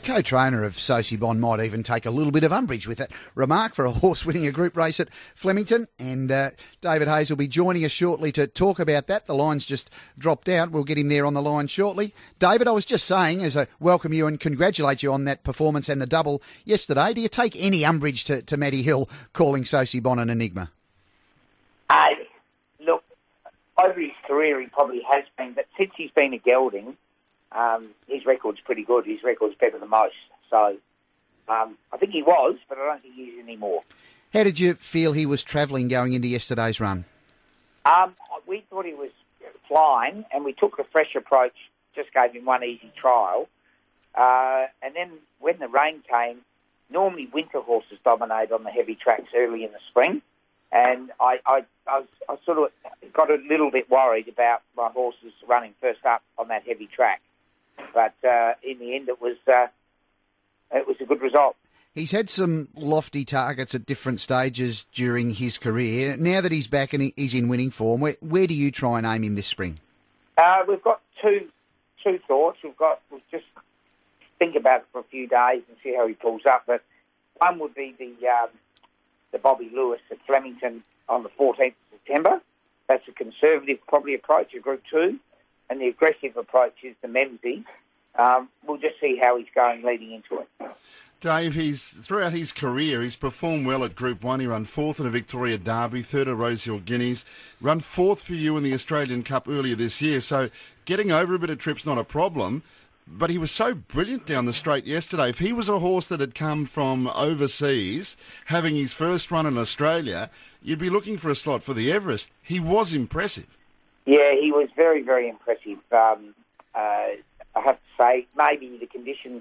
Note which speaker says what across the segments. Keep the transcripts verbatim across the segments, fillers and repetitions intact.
Speaker 1: co-trainer of Sosie Bond might even take a little bit of umbrage with that remark for a horse winning a group race at Flemington. And uh, David Hayes will be joining us shortly to talk about that. The line's just dropped out. We'll get him there on the line shortly. David, I was just saying, as I welcome you and congratulate you on that performance and the double yesterday, do you take any umbrage to, to Matty Hill calling Sosie Bond an enigma?
Speaker 2: Uh, look, over his career he probably has been, but since he's been a gelding, Um, his record's pretty good. His record's better than most. So um, I think he was, but I don't think he is anymore.
Speaker 1: How did you feel he was travelling going into yesterday's run?
Speaker 2: Um, we thought he was flying, and we took a fresh approach, just gave him one easy trial. Uh, and then when the rain came, normally winter horses dominate on the heavy tracks early in the spring. And I, I, I, was, I sort of got a little bit worried about my horses running first up on that heavy track. But uh, in the end, it was uh, it was a good result.
Speaker 1: He's had some lofty targets at different stages during his career. Now that he's back and he's in winning form, where, where do you try and aim him this spring?
Speaker 2: Uh, we've got two two thoughts. We've got we'll just think about it for a few days and see how he pulls up. But one would be the um, the Bobby Lewis at Flemington on the fourteenth of September. That's a conservative, probably approach, a Group Two. And the aggressive approach is the Memsey. Um, we'll just see how he's going leading into it.
Speaker 3: Dave, he's throughout his career, he's performed well at Group One. He ran fourth in a Victoria Derby, third at Rosehill Guineas, run fourth for you in the Australian Cup earlier this year. So getting over a bit of trip's not a problem. But he was so brilliant down the straight yesterday. If he was a horse that had come from overseas, having his first run in Australia, you'd be looking for a slot for the Everest. He was impressive.
Speaker 2: Yeah, he was very, very impressive. Um, uh, I have to say, maybe the conditions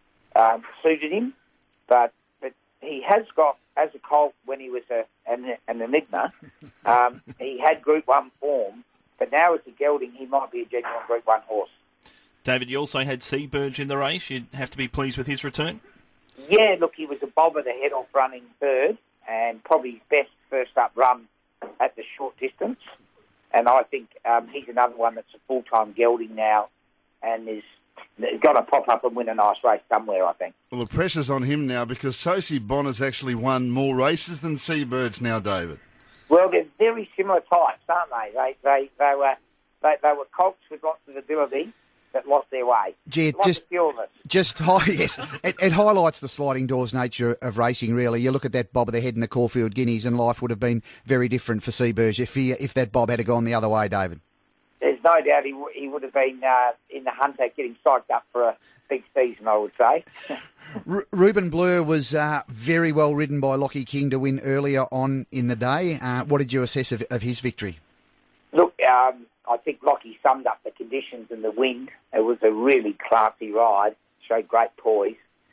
Speaker 2: um, suited him, but but he has got, as a colt when he was a, an, an enigma, um, he had Group One form, but now as a gelding, he might be a genuine Group One horse.
Speaker 4: David, you also had Seaburge in the race. You'd have to be pleased with his return.
Speaker 2: Yeah, look, he was a bobber the head off running third, and probably his best first up run at the short distance. And I think um, he's another one that's a full-time gelding now and is got to pop up and win a nice race somewhere, I think.
Speaker 3: Well, the pressure's on him now because Sosie Bond has actually won more races than Seabirds now, David.
Speaker 2: Well, they're very similar types, aren't they? They they, they, were, they, they were colts with lots of ability that lost their way.
Speaker 1: Gee,
Speaker 2: lots
Speaker 1: just,
Speaker 2: of fearless.
Speaker 1: just hi- yes, it, it highlights the sliding doors nature of racing, really. You look at that bob of the head in the Caulfield Guineas and life would have been very different for Seaburge if he, if that bob had gone the other way, David.
Speaker 2: There's no doubt he, w- he would have been uh, in the Hunter getting psyched up for a big season, I would say.
Speaker 1: R- Ruben Blur was uh, very well ridden by Lockie King to win earlier on in the day. Uh, what did you assess of, of his victory?
Speaker 2: Look, um, I think Lockie summed up the conditions and the wind. It was a really classy ride, showed great poise,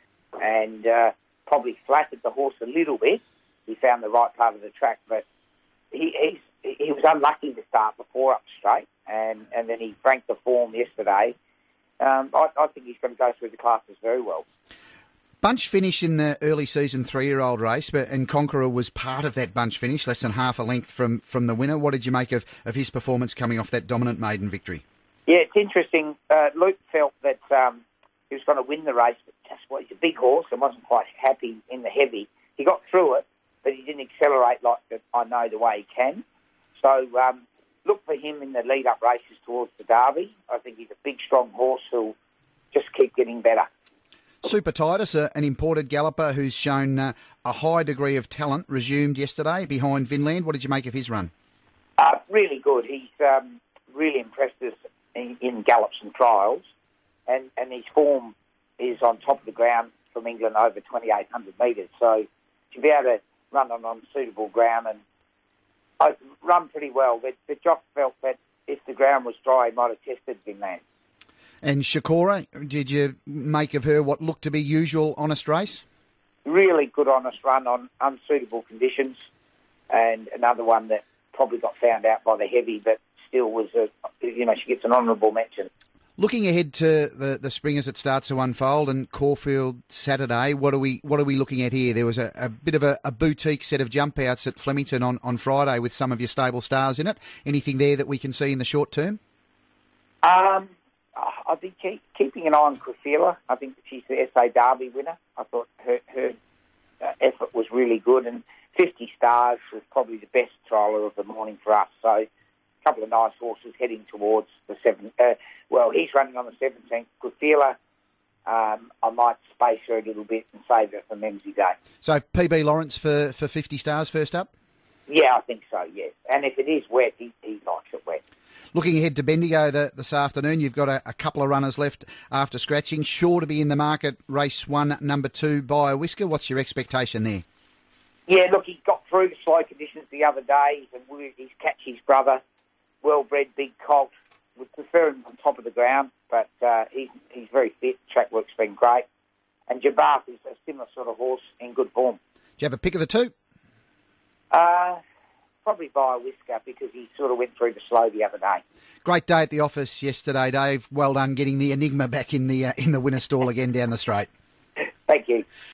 Speaker 2: and uh, probably flattered the horse a little bit. He found the right part of the track, but he he's, he was unlucky to start before up straight, and, and then he franked the form yesterday. Um, I, I think he's going to go through the classes very well.
Speaker 1: Bunch finish in the early season three-year-old race, but and Conqueror was part of that bunch finish, less than half a length from, from the winner. What did you make of, of his performance coming off that dominant maiden victory?
Speaker 2: Yeah, it's interesting. Uh, Luke felt that um, he was going to win the race, but just well, he's a big horse and wasn't quite happy in the heavy. He got through it, but he didn't accelerate like the, I know the way he can. So um, look for him in the lead-up races towards the Derby. I think he's a big, strong horse who'll just keep getting better.
Speaker 1: Super Titus, uh, an imported galloper who's shown uh, a high degree of talent, resumed yesterday behind Vinland. What did you make of his run?
Speaker 2: Uh, really good. He's um, really impressed us in, in gallops and trials, and, and his form is on top of the ground from England over twenty-eight hundred metres. So to be able to run on unsuitable ground and uh, run pretty well. The, the jock felt that if the ground was dry, he might have tested Vinland.
Speaker 1: And Shakora, did you make of her what looked to be usual honest race?
Speaker 2: Really good honest run on unsuitable conditions, and another one that probably got found out by the heavy, but still was a, you know, she gets an honourable mention.
Speaker 1: Looking ahead to the, the spring as it starts to unfold and Caulfield Saturday, what are we what are we looking at here? There was a, a bit of a, a boutique set of jump outs at Flemington on, on Friday with some of your stable stars in it. Anything there that we can see in the short term?
Speaker 2: Um, uh, I'd be keep, keeping an eye on Quifila. I think she's the S A Derby winner. I thought her, her uh, effort was really good, and fifty Stars was probably the best trialer of the morning for us. So a couple of nice horses heading towards the seven. Uh, well, he's running on the seventeenth. Quifila, um, I might space her a little bit and save her for Memsy Day.
Speaker 1: So P B Lawrence for, for fifty Stars first up?
Speaker 2: Yeah, I think so, yes. And if it is wet, he, he likes it wet.
Speaker 1: Looking ahead to Bendigo the, this afternoon, you've got a, a couple of runners left after scratching. Sure to be in the market, race one, number two, by a whisker. What's your expectation there?
Speaker 2: Yeah, look, he got through the slow conditions the other day. He's, a, he's Catchy's brother, well-bred, big colt. Would prefer him on top of the ground, but uh, he's, he's very fit. Track work's been great. And Jabath is a similar sort of horse in good form.
Speaker 1: Do you have a pick of the two?
Speaker 2: Uh, probably by a whisker because he sort of went through the slow the other day.
Speaker 1: Great day at the office yesterday, Dave. Well done getting the Enigma back in the uh, in the winner stall again down the straight.
Speaker 2: Thank you.